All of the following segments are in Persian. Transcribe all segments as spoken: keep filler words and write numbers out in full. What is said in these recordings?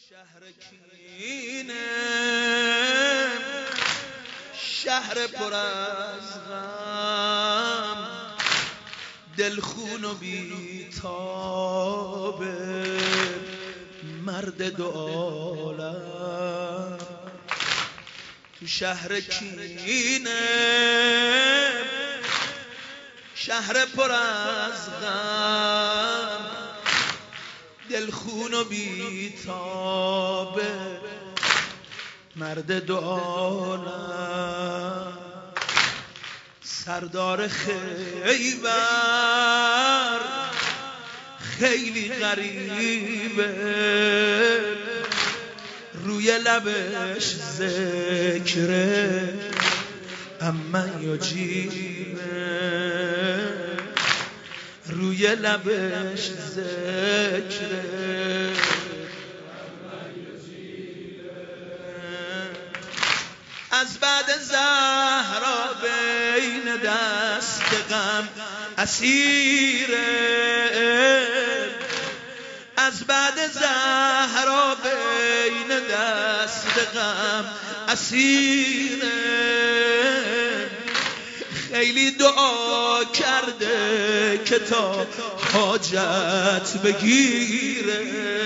شهر کینه، شهر پر از غم، دلخون و بیتابه، مرد دو عالم. تو شهر کینه، شهر پر از غم، دلخون و بیتابه، مرد دو عالم. سردار خیبر خیلی غریبه، روی لبش ذکره اما یجیبه، روی لبش ذکره از بعد زهرا بین دست غم اسیره، از بعد زهرا بین دست غم اسیره. خیلی دعا کرده که تا حاجت بگیره،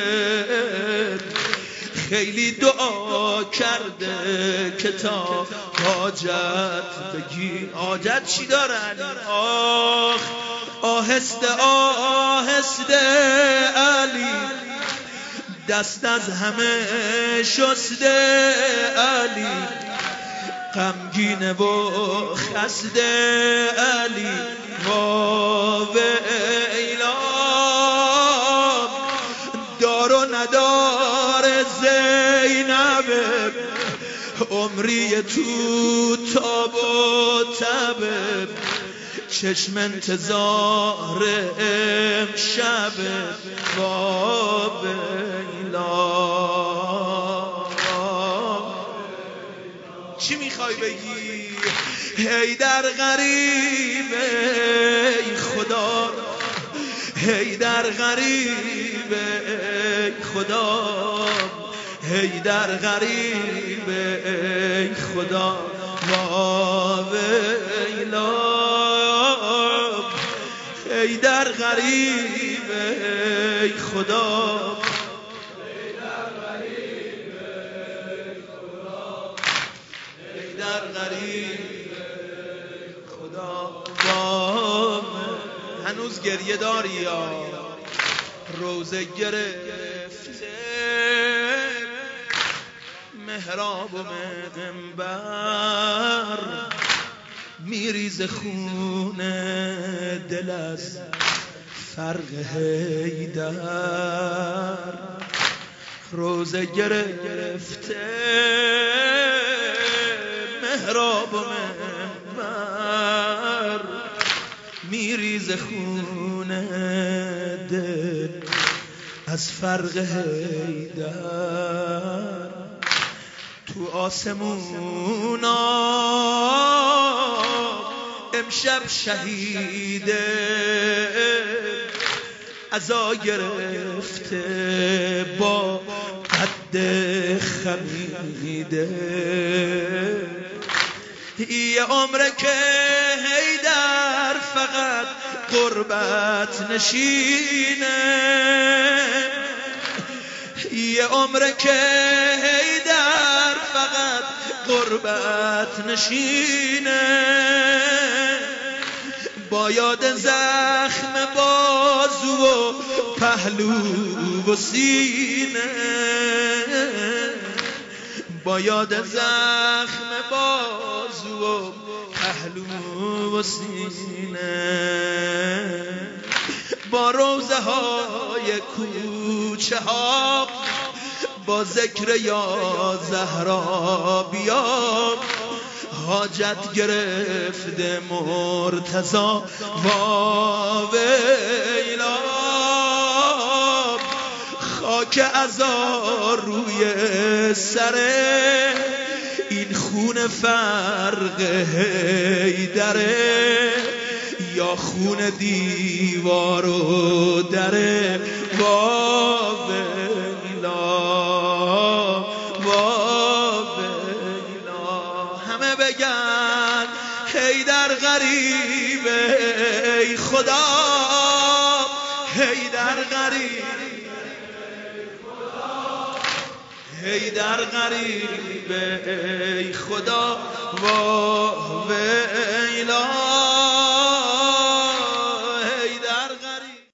خیلی دعا کرده که تا حاجت بگیر. حاجت چی دارن؟ آخ آهسته آهسته علی، دست از همه شسته علی، غمگینه و خسته علی. وا ویلا دار و ندار زینب، عمری تو تاب و تب، چشم انتظار امشب. وا ویلا چی میخوای بگی؟ حیدر غریبه ای خدا، حیدر غریبه ای خدا، حیدر غریبه ای خدا. وا ویلا حیدر غریبه ای خدا، در غریب خدا. هنوز گریه داری یا روزه گرفته محراب و منبر، میریز خون دل از فرق حیدر. روزه گرفته محراب و منبر، میریز خون دل از فرق حیدر. تو آسمونا امشب شهیده، عزا گرفته با قد خمیده. یه عمره که حیدر فقط غربت نشینه، یه عمره که حیدر فقط غربت نشینه. با یاد زخم بازو و پهلو و سینه، با یاد زخم بازو و پهلو و سینه، با روزه های کوچه ها، با ذکر یا زهرا بیا، حاجت گرفته مرتضی. وا ویلا خاک عزا روی سره، این خون فرق حیدره یا خون دیوار و دره. وا ویلا بگن حیدر غریبه ای خدا، حیدر غریب، حیدر غریبه ای خدا، وا ویلا